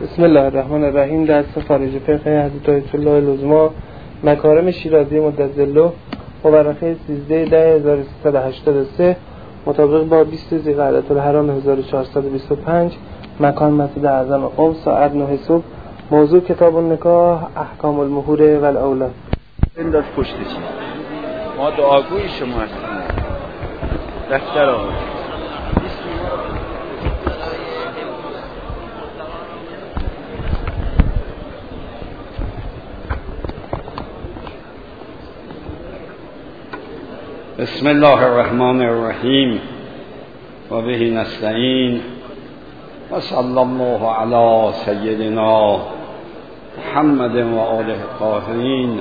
بسم الله الرحمن الرحیم. درس خارج فقه حضرت آیت الله العظمی مکارم شیرازی مدظله مورخه 13/1383 مطابق با 20 ذی‌قعدة الحرام 1425 مکان مسجد اعظم قم ساعت 9 صبح. موضوع کتاب النکاح احکام المهور و الاولاد. بنداز پشت چی ما دعاگوی شما هستیم دفتر آقا. بسم الله الرحمن الرحیم و به نستعین و صلی الله علی سیدنا محمد و آله الطاهرین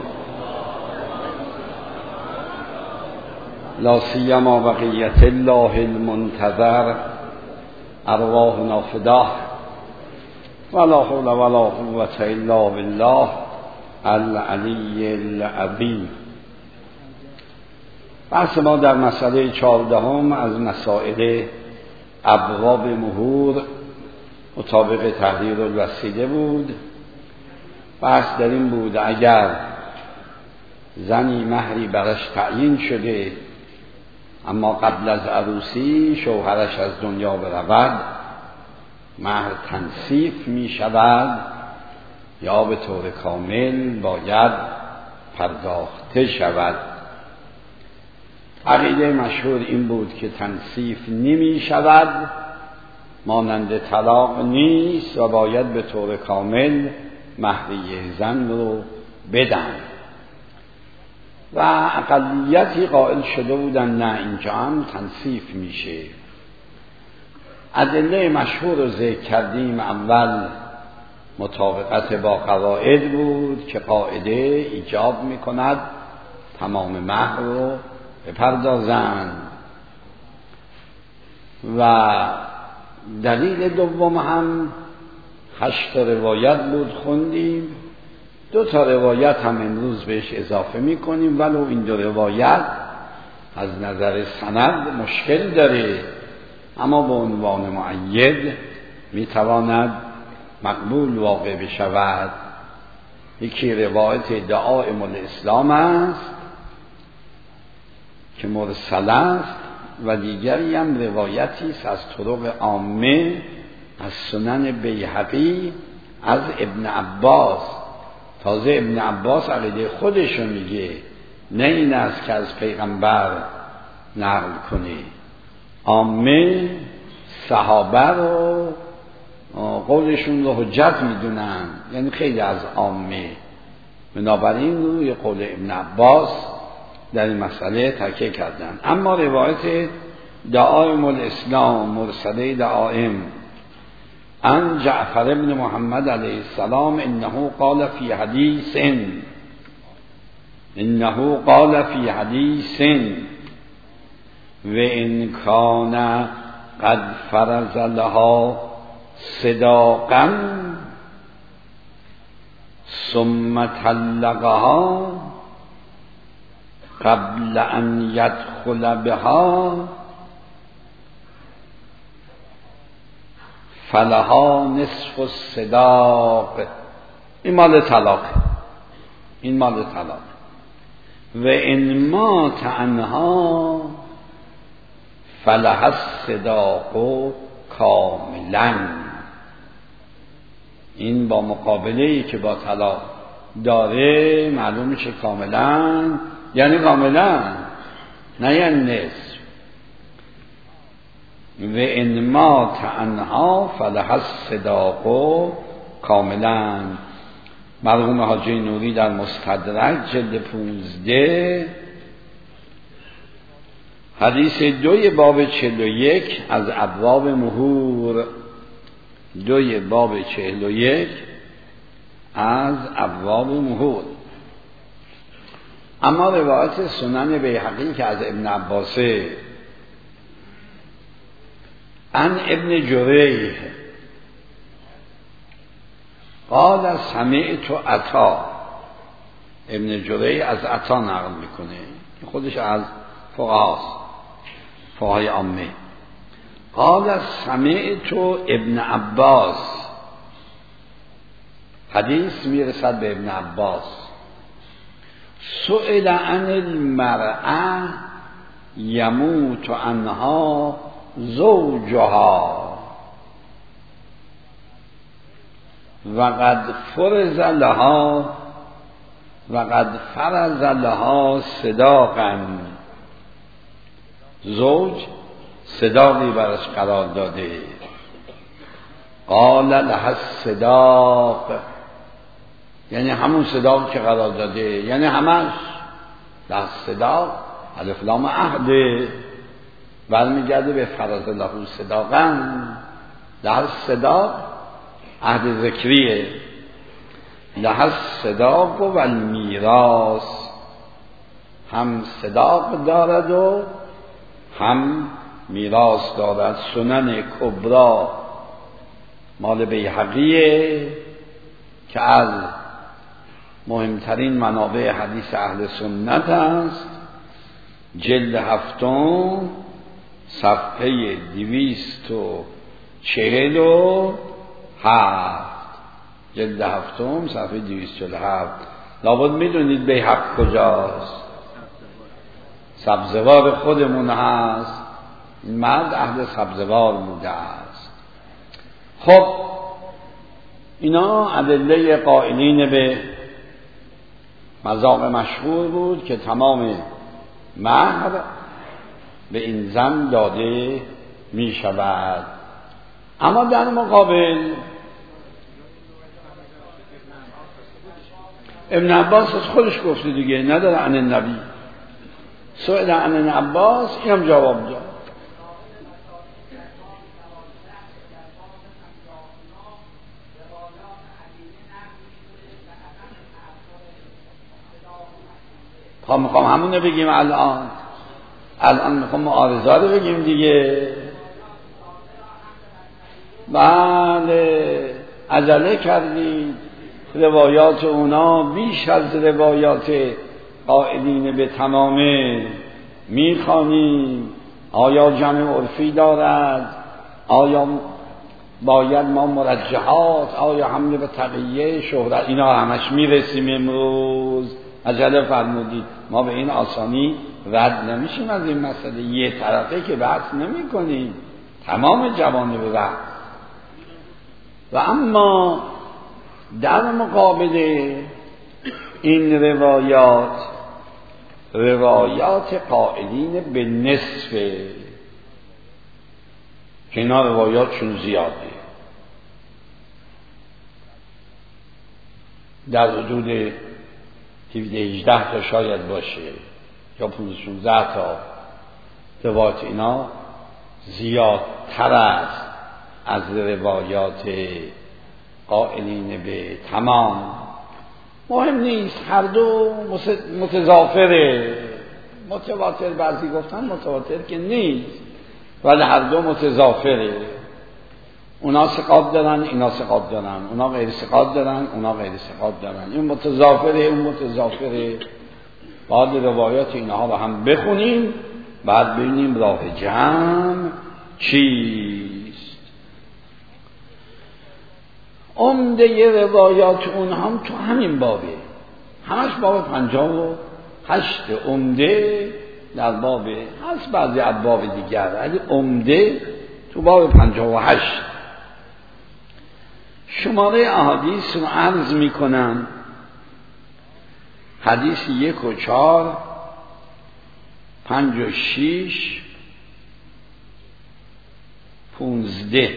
لا سیما بقیت الله المنتظر ارواحنا فداه ولا حول ولا قوة الا بالله العلی العظیم. بحث ما در مسئله 14 از مسائل ابواب مهور مطابق تحریر الوسیله بود. بحث در این بود اگر زنی مهری برش تعیین شده اما قبل از عروسی شوهرش از دنیا برود، مهر تنصیف می شود یا به طور کامل باید پرداخته شود. عقیده مشهور این بود که تنصیف نمی شود، مانند طلاق نیست و باید به طور کامل مهریه زن رو بدن. و اقلیتی قائل شده بودن نه، اینجا هم تنصیف میشه. ادله مشهور رو ذکر کردیم. اول مطابقت با قواعد بود که قاعده ایجاب میکند تمام مهر رو بپردازند. و دلیل دوم هم 8 روایت بود خوندیم. 2 روایت هم امروز بهش اضافه میکنیم، ولو این 2 روایت از نظر سند مشکل داره، اما به عنوان مؤید میتواند مقبول واقع بشود. یکی روایت دعائم الاسلام است که مرسل است و دیگری هم روایتی است از طرق عامه از سنن بیهقی از ابن عباس. تازه ابن عباس عقیده خودشو میگه، نه این است که از پیغمبر نقل کنه. عامه صحابه رو قولشون رو حجت میدونن، یعنی خیلی از عامه. بنابراین روی قول ابن عباس در این مسئله تکیه کردن. اما روایت دعائم الاسلام مرسله دعائم عن جعفر ابن محمد علیه السلام انه قال فی حدیث و ان کان قد فرض لها صداقا ثم طلقها قبل ان يدخل بها فلها نصف الصداق. این مال طلاق. و ان مات عنها فلها الصداق کاملا. این با مقابله‌ای که با طلاق داره معلوم میشه کاملا، یعنی کاملا، نه یعنی نصف. و ان مات عنها فلها الصداق کاملا. مرحوم حاجی نوری در مستدرک جلد 15 حدیث 2 باب 41 از ابواب مهور. 2 باب 41 از ابواب مهور. اما روایت سنن بیهقی که از ابن عباسه عن ابن جریح قال سمعت عطا. ابن جریح از عطا نقل میکنه، خودش از فقهای عامه. قال سمعت ابن عباس حدیث میرسد به ابن عباس: سئل عن المرأة یموت عنها زوجها وقد فرض لها صداقا. زوج صداقی برش قرار داده. قال لها الصداق، یعنی همون صداق که قرار داده، یعنی همش لها الصداق الف لام عهد برمیگرده به فرض له صداقا. لها الصداق عهد ذکریه. لها الصداق و المیراث، هم صداق دارد و هم میراث دارد. سنن کبرا مال بیهقیه که از مهمترین منابع حدیث اهل سنت است. جلد 7 صفحه 247. جلد 7 صفحه 247. لابد میدونید بیهق کجاست؟ سبزوار خودمون هست. این مرد اهل سبزوار بوده است. خب اینا ادله قائلین به مذاق مشهور بود که تمام مهر به این زن داده می شود. اما در مقابل ابن عباس از خودش گفته دیگه، نداره عن النبی. سئل عن ابن عباس، اینم جواب داد. میخوام همونه بگیم. الان میخوام معارضه رو بگیم دیگه. بله عجله کردید. روایات اونا بیش از روایات قائلین به تمامه میخوانیم. آیا جمع عرفی دارد؟ آیا باید ما مرجحات؟ آیا حمله به تقیه شهرت؟ اینا همش میرسیم امروز. عجله فرمودید. ما به این آسانی رد نمیشیم از این مسئله. یه طرفه که بحث نمی کنیم، تمام جوانب بحث. و اما در مقابل این روایات قائلین به نصف که اینا روایاتشون زیاده، در حدود 17-18 تا شاید باشه یا 15-16 تا روایات اینا زیادتر است از روایات قائلین به تمام. مهم نیست، هر دو متضافره. متواتر بعضی گفتن متواتر که نیست، ولی هر دو متضافره. اونا ثقات دارن، اینا ثقات دارن. اونا غیر ثقات دارن، اونا غیر ثقات دارن. این متضافره، اون متضافره. بعد روایات اینها رو هم بخونیم، بعد ببینیم راه جمع چیست. عمده روایات اون هم تو همین بابه، همش باب 58. عمده در باب هست، بعضی ابواب دیگر، ولی عمده تو باب 58. شماره احادیث رو عرض می کنم. حدیث 1 و 4 5 و 6 15.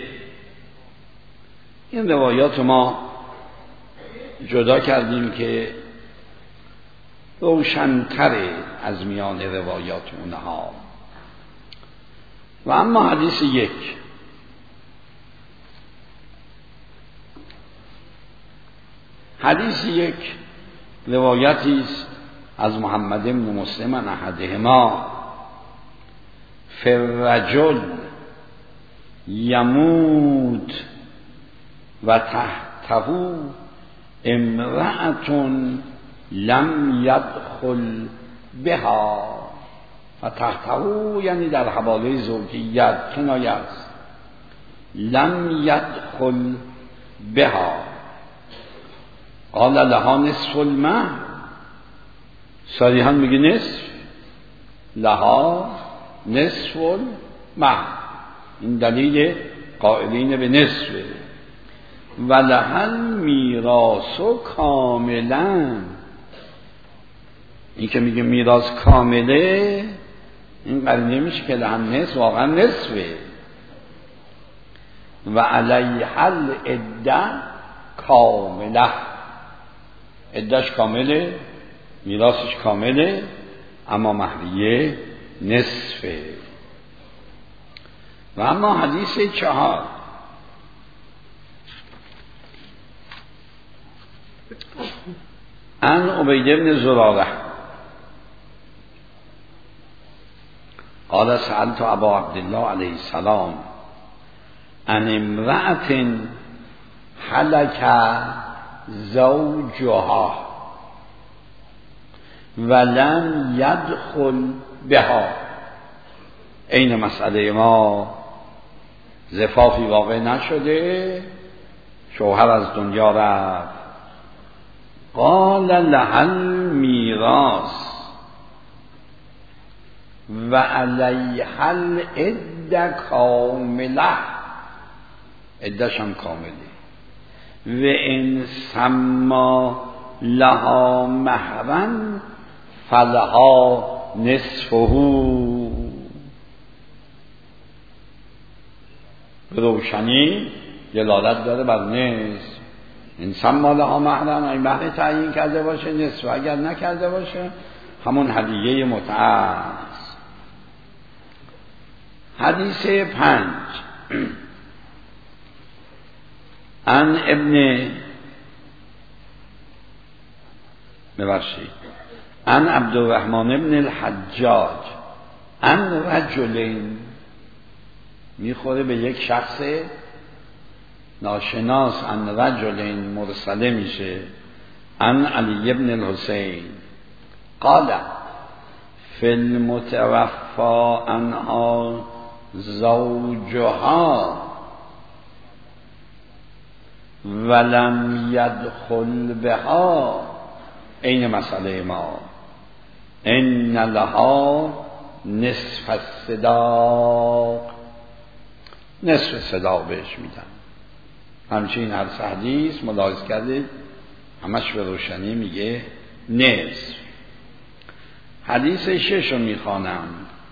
این روایات ما جدا کردیم که روشن‌تره از میان روایات اونها. و اما حدیث 1 روایتی است از محمد بن مسلم احدهما: فرجل یموت و تحته امرأة لم یدخل بها. و تحته یعنی در حواله زوجیت کنایه است. لم یدخل بها قال لها نصف المهر، صریحا میگه نصف، لها نصف المهر، این دلیل قائلین به نصفه. و لها میراث کاملا، این که میگه میراث کامله این قرینه میشه که لها نصف واقعا نصفه. و علیها العده کامله، عدهش کامله، میراثش کامله، اما مهریه نصفه. و اما حدیث 4 عن عبید بن زراره قال سألت ابا عبدالله علیه السلام عن امرأة هلك زوجها ولم يدخل بها. این مسئله ما زفافی واقع نشده، شوهر از دنیا رفت. قال لها المیراث و علیها العده کامله، عده‌ش هم کامله. و ان سما لها مهرا فلها نصفه. روشنی دلالت داره بر نصف. ان سما لها مهرا، این مهر تعیین کرده باشه، نصف اگر نکرده باشه همون هدیه متعه است. حدیث 5 عن عن عبدالرحمن بن الحجاج عن رجلین، میخوره به یک شخص ناشناس، عن رجلین مرسله میشه، عن علی بن الحسین قال فی المتوفى عنها زوجها ولم يدخل بها. این مسئله ما ان لها نصف الصداق، نصف صداق بهش میدن. همچنین هر حدیث ملاحظه کردید همش به روشنی میگه نصف. حدیث 6 رو میخوانم.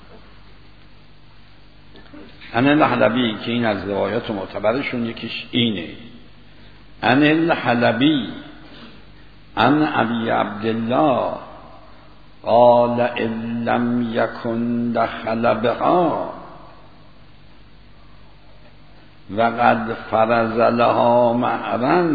عن الحلبی، که این از روایات معتبرشون یکیش اینه. عن الحلبی عن ابی عبدالله قال ان لم یکن دخل بها وقد فرض لها مهرا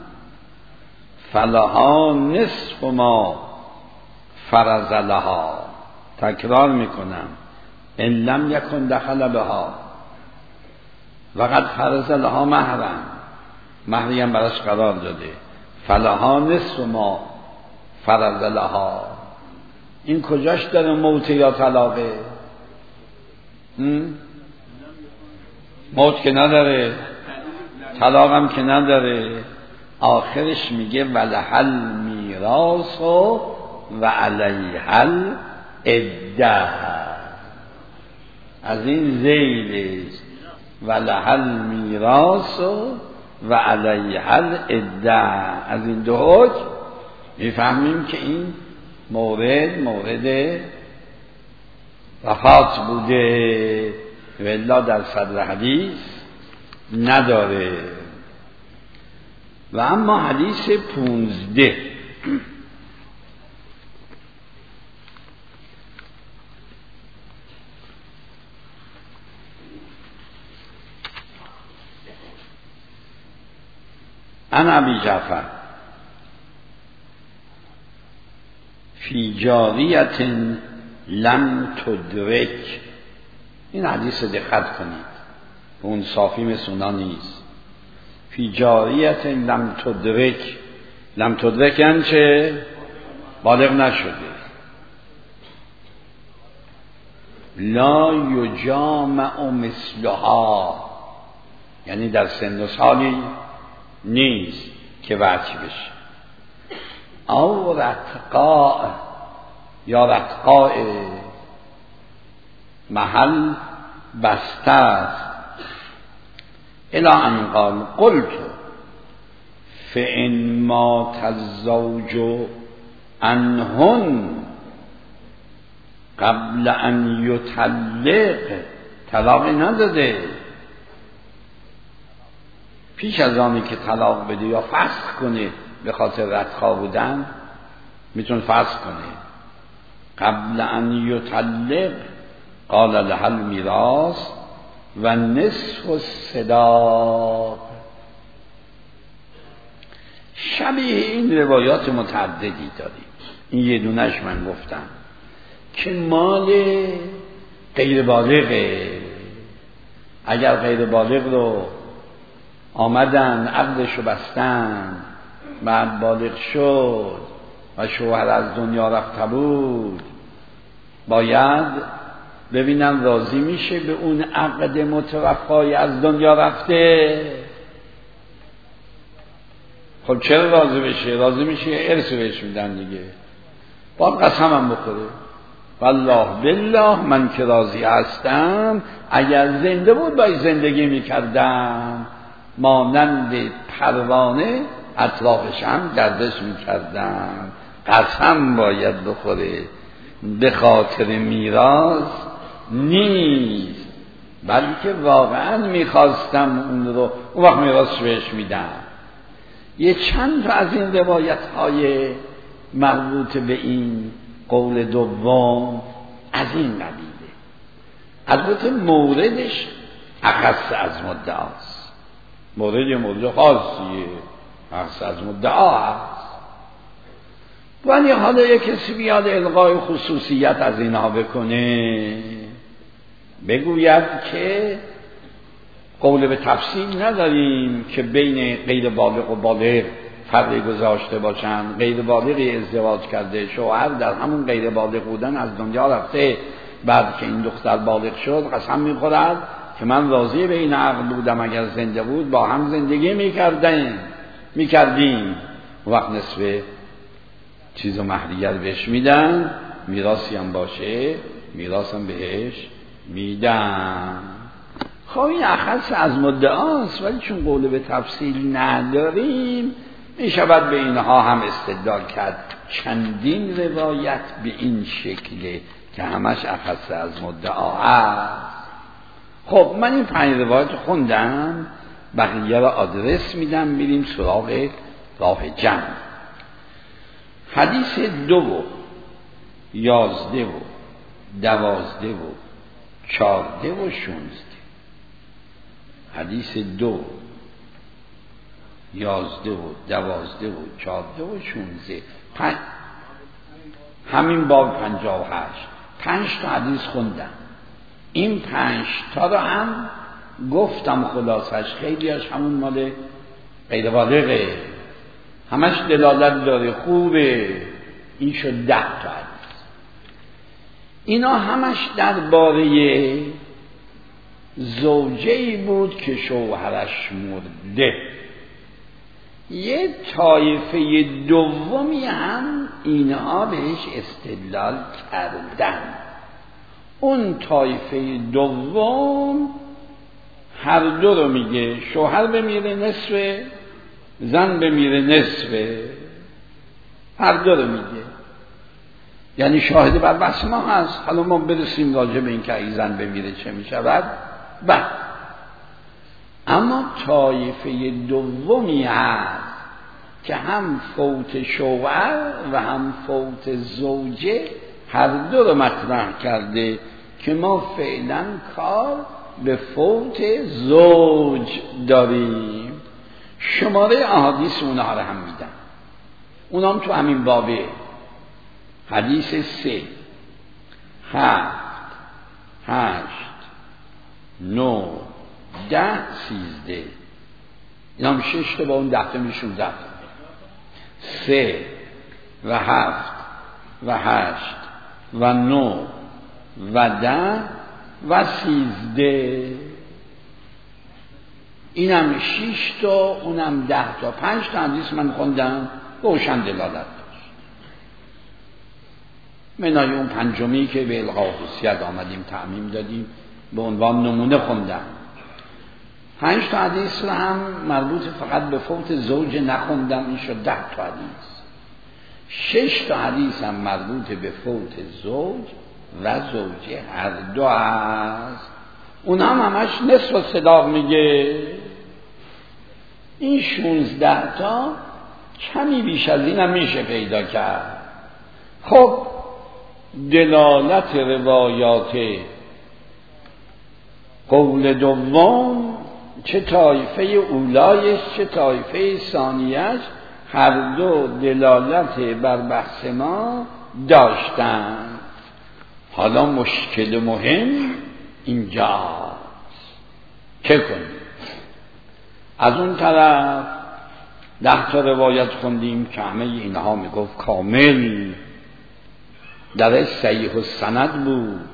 فلها نصف ما فرض لها. تکرار میکنم، ان لم یکن دخل بها وقد فرض لها مهرا، مهری هم براش قرار داده، فلها نصف ما فرض لها. این کجاش داره موت یا طلاقه؟ موت که نداره، طلاق هم که نداره. آخرش میگه ولها المیراث و علیها العده. از این ذیل است، ولها المیراث و علیها العده. از این دو حکم میفهمیم که این مورد وفات بوده و الا در صدر حدیث نداره. و اما حدیث 15 عن ابی جعفر فی جاریت لم تدرک. این حدیث دقت کنید، اون صافی مثل اونا نیست. فی جاریت لم تدرک، لم تدرک یعنی چه؟ بالغ نشده. لا یجامع مثلها، یعنی در سن و سالی نیست که وجه بشه. او رتقاء یا رتقاء محل بسته است. الی ان قال قلت فإن مات الزوج عنهن قبل ان یطلق، طلاق نداده، پیش از آنی که طلاق بده یا فسخ کنه به خاطر رتقا بودن میتونه فسخ کنه. قبل ان یطلق قال لها المیراث و نصف الصداق. شبیه این روایات متعددی داریم. این یه دونش من گفتم که مال غیر بالغه. اگر غیر بالغ رو آمدن عقدشو بستن، بعد بالغ شد و شوهر از دنیا رفته بود، باید ببینم راضی میشه به اون عقد متوفای از دنیا رفته. خب چرا راضی بشه؟ راضی میشه ارث بهش میدن دیگه، باید قسمم بخوره. والله بالله من که راضی هستم، اگر زنده بود باید زندگی میکردم، مانند پروانه اطرافش هم گردش میکردم. قسم باید بخوره، به خاطر میراث نیست، بلکه واقعا میخواستم اون رو، اون وقت میراثش بهش میدم. یه چند تا از این روایت های مربوط به این قول دوم از این قبیله. البته موردش اخص از مدعاست، مورد خاصیه، اخص از مدعا هست. ولی حالا یک کسی بیاد الغای خصوصیت از اینها بکنه، بگوید که قول به تفصیل نداریم که بین غیر بالغ و بالغ فرقی گذاشته باشند. غیر بالغی ازدواج کرده، شوهر در همون غیر بالغ بودن از دنیا رفته، بعد که این دختر بالغ شد قسم میخورد که من راضی به این عقد بودم، اگر زنده بود با هم زندگی میکردیم. وقت نصف چیز و مهریه بهش میدن، میراثی هم باشه میراث هم بهش میدن. خب این اخص از مدعاست، ولی چون قول به تفصیل نداریم میشود به اینها هم استدلال کرد. چندین روایت به این شکله که همش اخص از مدعا است. خب من این 5 روایت خوندم، بقیه را آدرس میدم، میریم سراغ راه جمع. حدیث 2 و 11 و 12 و 14 و 16. حدیث 2 11 و 12 و 14 و 16. همین باب 58. 5 تا حدیث خوندم. این 5 تا رو هم گفتم خلاصش، خیلیاش همون مال غیر بالغه، همش دلالت داره، خوبه. این شد 10 تا حدیث. اینا همش درباره زوجه‌ای بود که شوهرش مرده. یه طایفه دومی هم اینها بهش استدلال کردن. اون طایفه دوم هر دو رو میگه، شوهر بمیره نصف، زن بمیره نصف، هر دو رو میگه. یعنی شاهد بر بحث ما هست. حالا ما برسیم راجع به این که ای زن بمیره چه میشود. اما طایفه دومی هست که هم فوت شوهر و هم فوت زوجه هر دو رو مطرح کرده که ما فعلا کار به فوت زوج داریم. شماره احادیث اونها رو هم میدم، اونام تو همین بابه. حدیث 3 7 8 9 10 13. این هم 6 تا با اون 10 تا میشون 10 تا. 3 و 7 و 8 و 9 و 10 و 13. اینم 6 تا، اونم 10 تا. 5 تا حدیث من خوندم روشن دلالت داشت. منای اون پنجمی که به الغاء خصوصیت آمدیم تعمیم دادیم به عنوان نمونه خوندم. 5 تا حدیث رو هم مربوط فقط به فوت زوج نخوندم، این شد 10 تا حدیث. 6 تا حدیث هم مربوط به فوت زوج و زوجه هر دو هست، اون هم همش نصف و صداق میگه. این 16 تا کمی بیش از این هم میشه پیدا کرد. خب دلالت روایات قول دوم، چه طایفه اولایش چه طایفه ثانیش، هر دو دلالت بر بحث ما داشتند. حالا مشکل مهم اینجاست، چه کنیم؟ از اون طرف 10 تا روایت خوندیم که همه اینها میگفت کامل، درش صحیح السند بود،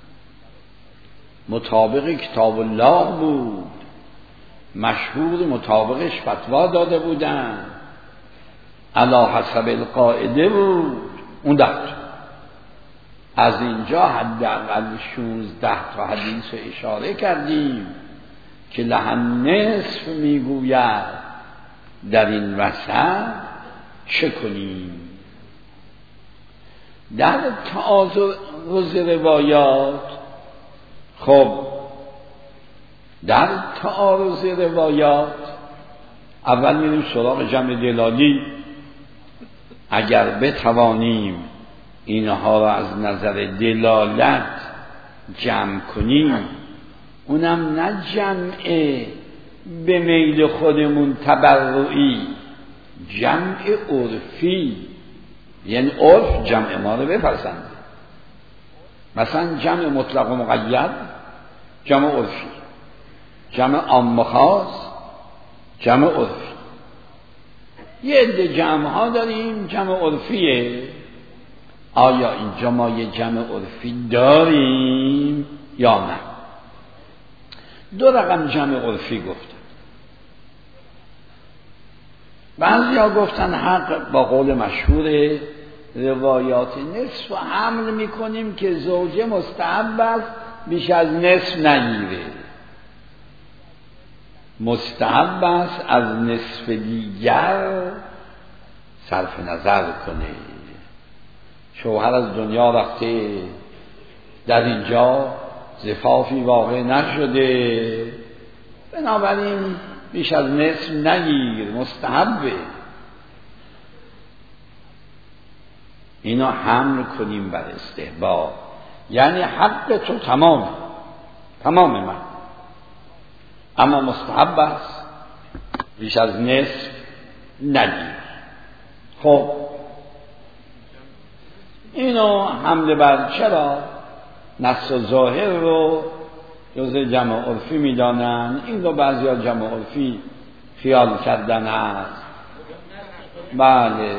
مطابق کتاب الله بود، مشهور مطابقش فتوا داده بودن، علی حسب القاعده بود. اون 10 تا از اینجا حداقل 16 تا حدیث رو اشاره کردیم که لحن نصف میگوید. در این وسط چه کنیم؟ در تعارض روایات، خب در تعارض روایات اول میریم سراغ جمع دلالی. اگر بتوانیم اینها را از نظر دلالت جمع کنیم، اونم نه جمع به میل خودمون تبرعی، جمع عرفی، یعنی عرف جمع ما رو بپسنده. مثلا جمع مطلق و مقید جمع عرفی، جمع عام و خاص جمع عرفی. یه عده جمع ها داریم جمع عرفیه. آیا اینجا ما یه جمع عرفی داریم یا نه؟ 2 رقم جمع عرفی گفتن. بعضی ها گفتن حق با قول مشهور روایات نصف و حمل میکنیم که زوجه مستحب است بیش از نصف نگیره، مستحب است از نصف دیگر صرف نظر کنه. شوهر از دنیا رفته، در اینجا زفافی واقع نشده، بنابراین بیش از نصف نگیر، مستحبه. اینا حمل کنیم بر استحباب، یعنی حق تو تمام من، اما مستحب است بیش از نصف نگیر. خب اینو حمل بر چرا؟ نص و ظاهر رو جزء جمع عرفی میدانن. این رو بعضی ها جمع عرفی خیال کردن است. بله،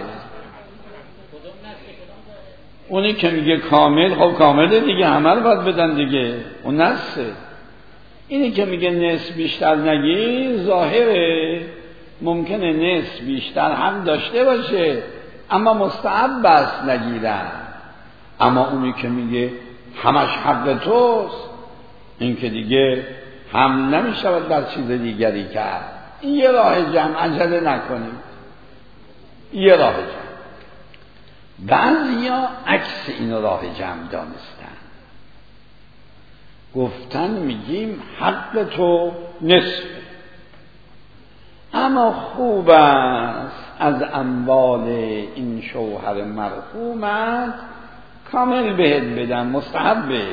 اونی که میگه کامل، خب کامله دیگه، همه رو باید بدن دیگه، اون نصه. اینی که میگه نصف بیشتر نگیر، ظاهره، ممکنه نصف بیشتر هم داشته باشه اما مستحب است نگیرن. اما اونی که میگه همش حق توست، این که دیگه هم نمیشود بر چیز دیگری کرد. این یه راه جمع، عجله نکنید، یه راه جمع. بعضیا عکس این راه جمع دانستن، گفتن میگیم حق تو نصف، اما خوب است از اموال این شوهر مرحومت کامل بهت بدن، مستحبه.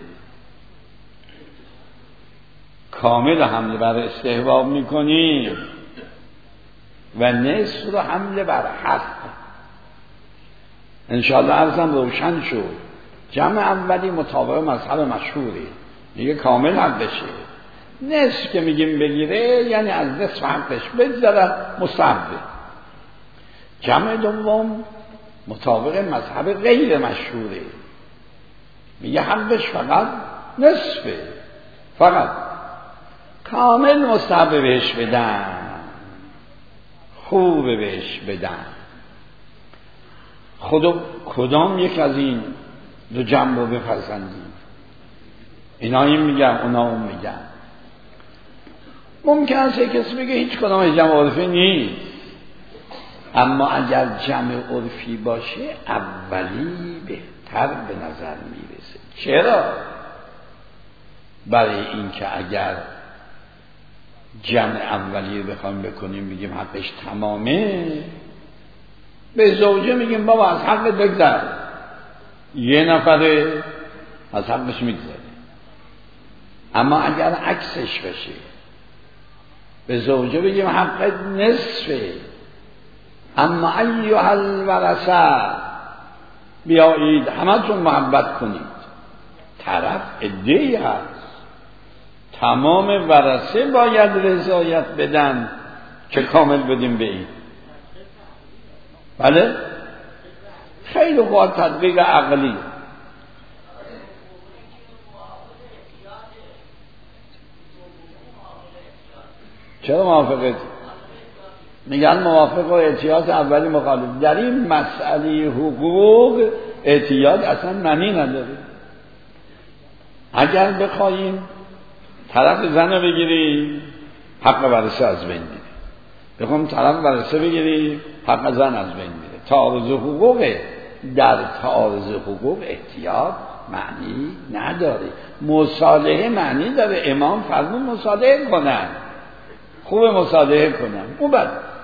کامل حمل بر استحباب میکنیم و نصف رو حمل بر حق. انشاءالله عرضم روشن شد. جمع اولی مطابق مذهب مشهوری میگه کامل حق بشه، نصف که میگیم بگیره یعنی از نصف حقش بگذره، مستحبه. جمع دوم مطابق مذهب غیر مشهوره، میگه حقش فقط نصفه، فقط کامل مستحبه بهش بدن، خوبه بهش بدن. خدا کدام یک از این دو جنب رو بپسندیم؟ اینا این میگن اونا اون میگن. ممکن است کسی بگه هیچ کدام جمع عرفی نیست، اما اگر جمع عرفی باشه اولی بهتر به نظر میرسه. چرا؟ برای اینکه اگر جمع اولی بخوایم بکنیم بگیم حقش تمامه، به زوجه میگیم بابا از حقت بگذر، یه نفره از حقش میگذره. اما اگر عکسش بشه، به زوجه بگیم حقت نصفه، اما ایها الورثه بیایید همتون محبت کنید، طرف عده‌ای هست تمام ورثه باید رضایت بدن که کامل بدیم به این. بله خیلی خوب، تطبیق عقلی. چرا موافقت؟ میگن موافق و اعتیاد اولی مخالف. در این مسئله حقوق اعتیاد اصلا معنی نداره. اگر بخوایم طرف زن رو بگیریم حق ورثه از بین میره، بخوایم طرف ورثه بگیریم حق زن از بین میره. تعارض حقوقه. در تعارض حقوق احتیاط معنی نداره، مصالحه معنی داره. امام فرمود مصالحه کنن، خوب مصالحه کنن، خوب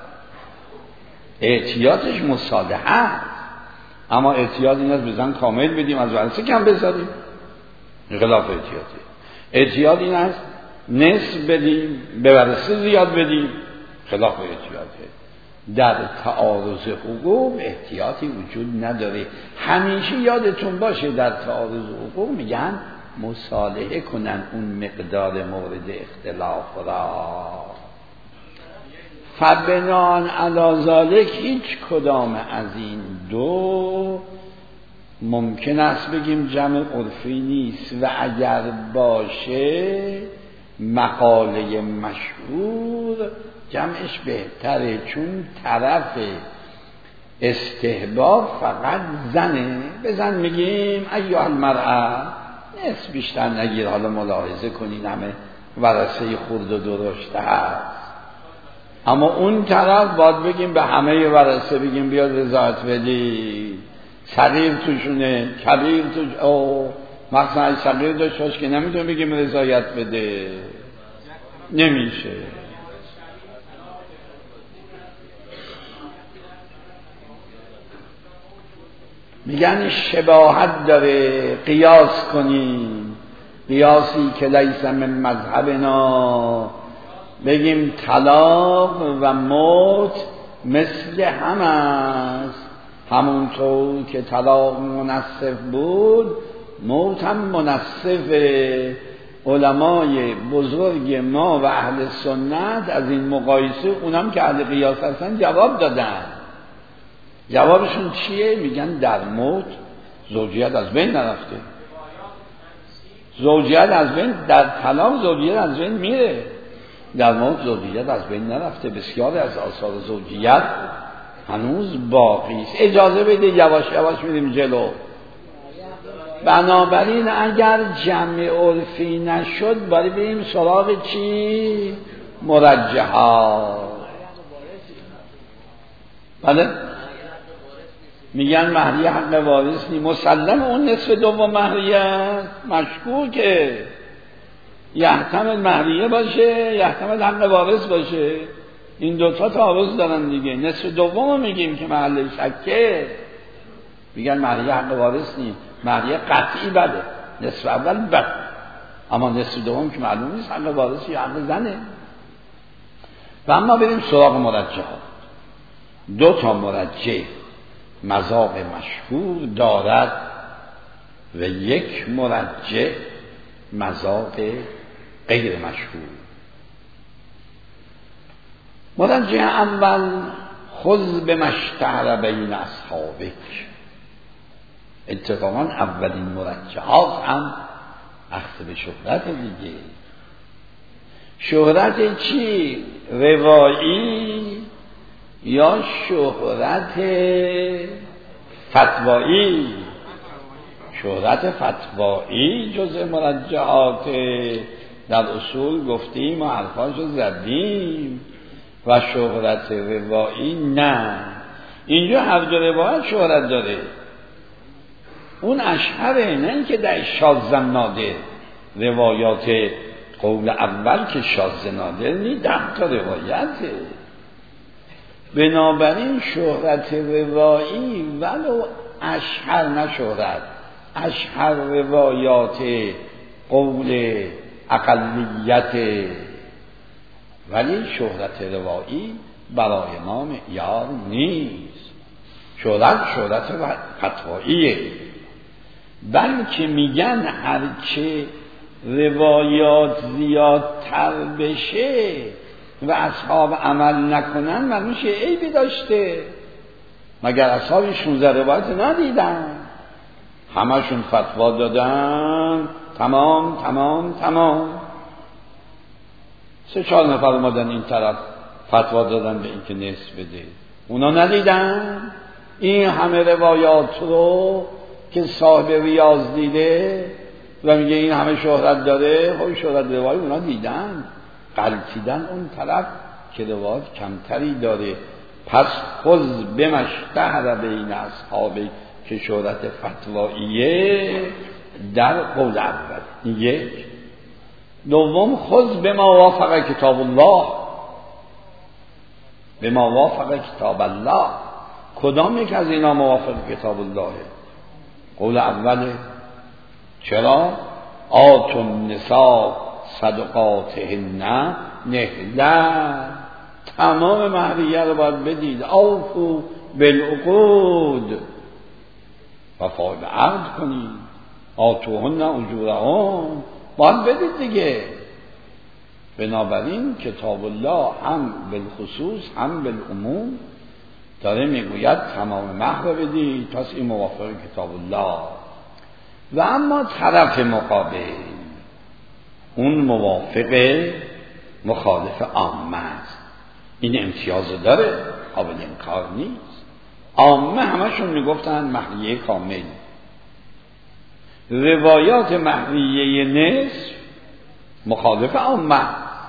احتیاطش مصالحه است. اما احتیاط این است بزن کامل بدیم از ورثه کم بذاریم، خلاف احتیاطه. احتیاط این است نصف بدیم به ورثه زیاد بدیم، خلاف احتیاطه. در تعارض حقوق احتیاطی وجود نداره. همیشه یادتون باشه در تعارض حقوق میگن مصالحه کنن اون مقدار مورد اختلاف را. فبنان علی ذلک هیچ کدام از این دو ممکن است بگیم جمع عرفی نیست، و اگر باشه مقاله مشهور جمعش بهتره، چون طرف استحباب فقط زنه. به زن میگیم ایها المرأه نصف بیشتر نگیر. حالا ملاحظه کنین همه ورثه خرد و درشته هست، اما اون طرف باید بگیم به همه ورثه بگیم بیاد رضایت بدی. صغیر توشونه، کبیر توش، او مثلا صغیر داشت باش که نمیتونه بگیم رضایت بده، نمیشه. میگن شباهت داره، قیاس کنیم، قیاسی که لیس من مذهبنا. بگیم طلاق و موت مثل هم است، همونطور که طلاق منصف بود موت هم منصفه. علمای بزرگ ما و اهل سنت از این مقایسه، اونم که اهل قیاس هستن، جواب دادن. جوابشون چیه؟ میگن در موت زوجیت از بین نرفته، زوجیت از بین، در طلاق زوجیت از بین میره، در موت زوجیت از بین نرفته. بسیار از آثار زوجیت هنوز باقی است. اجازه بده یواش یواش میریم جلو. بنابراین اگر جمع عرفی نشد باید بریم سراغ چی؟ مرجحات. بله میگن مهریه حق وارث نی، مسلم اون نصف دوم مهریه است، مشکوکه، یحتمل مهریه باشه، یحتمل حق وارث باشه. این دوتا تعارض دارن دیگه. نصف دوم میگیم که محل شکه، میگن مهریه حق وارث نی، مهریه قطعی بده، نصف اول بده، اما نصف دوم که معلوم نیست حق وارث یا حق زنه. و اما بریم سراغ مرجحات. دو تا مرجح مذاق مشهور دارد و یک مرجح مذاق غیر مشهور. مرجح اول خذ بما اشتهر بین اصحابک. اتفاقا اولین مرجحات هم اخذ به شهرت دیگه. شهرت چی؟ روایی یا شهرت فتوایی، شهرت فتوایی جزء مرجحات در اصول گفتیم و حرفاشو زدیم. و شهرت روایی نه. اینجا هر دو روایت شهرت داره. اون اشهره، نه اینکه در شاذ نادر. روایات قول اول که شاذ نادر نی، 10 تا روایته. بنابراین شهرت روایی ولو اشهر نه شهرت، اشهر روایات قول اقلیت، ولی شهرت روایی برای ما معیار نیست. شهرت فتواییه. بلکه میگن هرچه روایات زیادتر بشه و اصحاب عمل نکنن منوش عیبی داشته. مگر اصحاب 16 روایت ندیدن؟ همشون فتوا دادن تمام. 3-4 نفر اومدن این طرف فتوا دادن به اینکه نصف بده، اونا ندیدن؟ این همه روایات رو که صاحب ریاض دیده و میگه این همه شهرت داره، خب شهرت روایی اونا دیدن، غلطیدن اون طرف که روایات کمتری داره. پس خذ بمشتهر بین اصحابی که شهرت فتواییه در قول اول. یک. دوم خذ بما وافق کتاب الله، بما وافق کتاب الله. کدام یک از اینا موافق کتاب الله؟ قول اوله. چرا؟ آتوا النساء صدقاتهن نحلا، تمام مهریه رو باید بدید. اوفوا بالعقود، وفا به عقد کنید. آتوهن اجورهن، باید بدید دیگه. بنابراین کتاب الله هم بالخصوص هم بالعموم داره میگوید تمام مهر بدید. پس این موافق کتاب الله. و اما طرف مقابل اون موافق مخالف عامه است. این امتیاز داره، قابل انکار نیست. عامه همشون میگفتن مهریه کامل. روایات مهریه نصف مخالف عامه.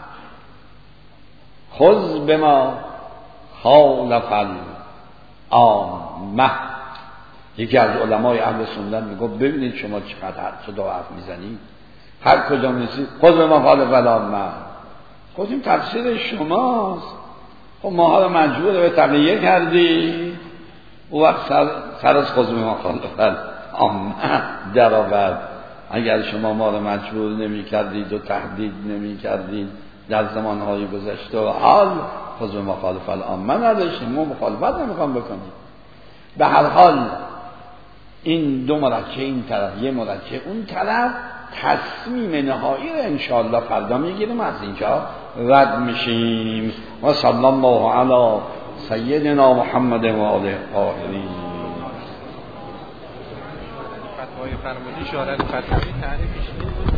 خذ بما خالف العامه. یکی از علمای اهل سنت میگفت ببینید شما چقدر حرف میزنید، هر کجا میرسید خذ بما خالف العامه. خودیم تفسیر شماست. خب ماها رو مجبور به تغییر کردی. او وقت سر از خود ما خالفن عامه در آورد. اگر شما ما رو مجبور نمی کردید و تهدید نمی کردید در زمانهای گذشته و حال خود ما خالف العامه نداشتیم، ما مخالفت نمیخوام بکنیم. به هر حال این دو مرجع، این طرف یه مرجع اون طرف، تصمیم نهایی رو انشاءالله فردا میگیریم، از اینجا رد میشیم. و صلی الله علی سیدنا محمد و آله الطاهرین. فتوای فرمودی شارع فتوی تعریفش نیست.